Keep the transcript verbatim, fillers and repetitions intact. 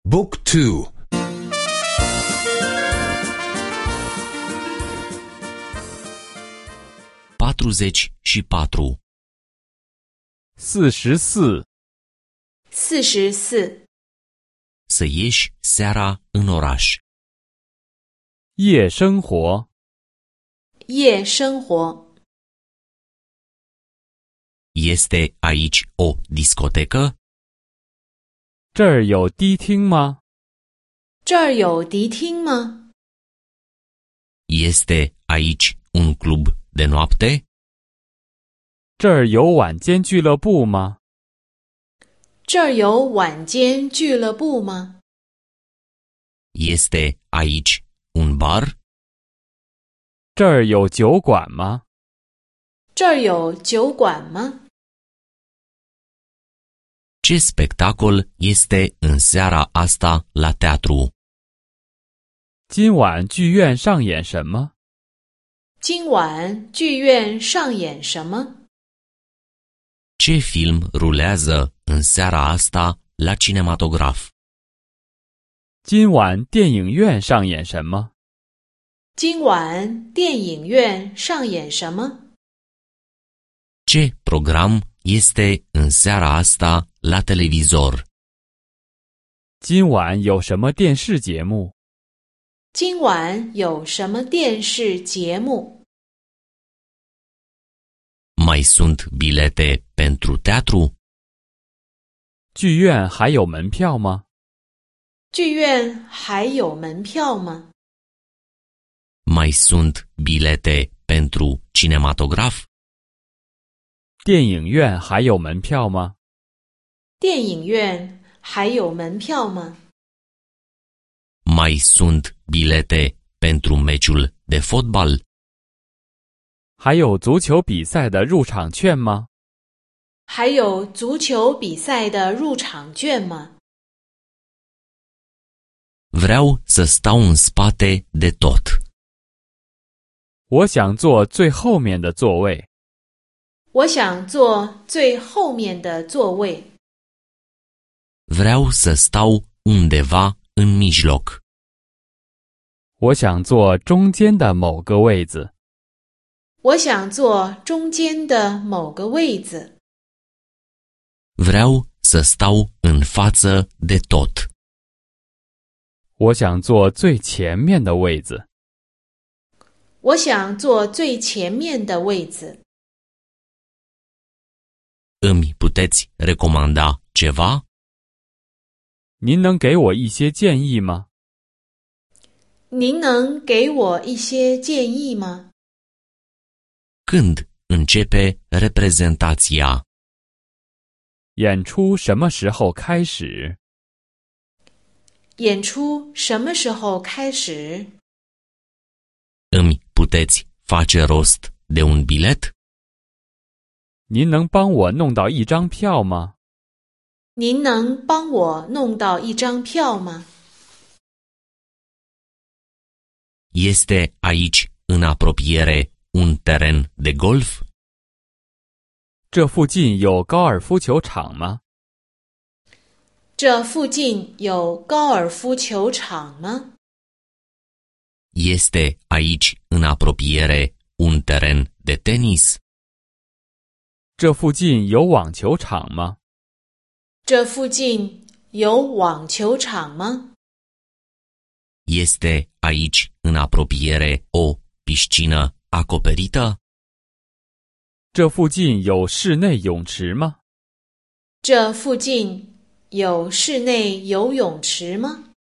Book two. patruzeci și patru. 四十四， 四十四， Să ieși seara în oraș. 夜生活， 夜生活。 Este aici o discotecă? 这儿有迪厅吗？ 这儿有迪厅吗？ Este aici un club de noapte? 这儿有晚间俱乐部吗？ 这儿有晚间俱乐部吗？ Este aici un bar? 这儿有酒馆吗？ 这儿有酒馆吗？ Ce spectacol este în seara asta la teatru? 今晚剧院上演什么？ 今晚剧院上演什么？ Ce film rulează în seara asta la cinematograf? 今晚电影院上演什么？ 今晚电影院上演什么？ Ce program este în seara asta la televizor? 今晚有什么电视节目？ 今晚有什么电视节目？ Mai sunt bilete pentru teatru? 剧院还有门票吗？ 剧院还有门票吗？ Mai sunt bilete pentru cinematograf? 电影院还有门票吗？ 电影院还有门票吗？ Mai sunt bilete pentru meciul de fotbal? 还有足球比赛的入场券吗？ 还有足球比赛的入场券吗？ Vreau să stau în spate de tot. 我想坐最后面的座位。 我想坐最后面的座位。 Vreau să stau undeva în mijloc. 我想坐中间的某个位子。 我想坐中间的某个位子。 Vreau să stau în față de tot. 我想坐最前面的位子。 我想坐最前面的位子。 Îmi puteți recomanda ceva? 您能给我一些建议吗？ 您能给我一些建议吗？ Când începe reprezentația? 演出什么时候开始？ 演出什么时候开始？ Îmi puteți face rost de un bilet? 您能帮我弄到一张票吗？ 您能帮我弄到一张票吗？ Este aici în apropiere un teren de golf? 这附近有高尔夫球场吗？ 这附近有高尔夫球场吗？ Este aici în apropiere un teren de tenis? 这附近有网球场吗？ 这附近有网球场吗？ Este aici în apropiere o piscină acoperită? 这附近有室内泳池吗？ 这附近有室内游泳池吗？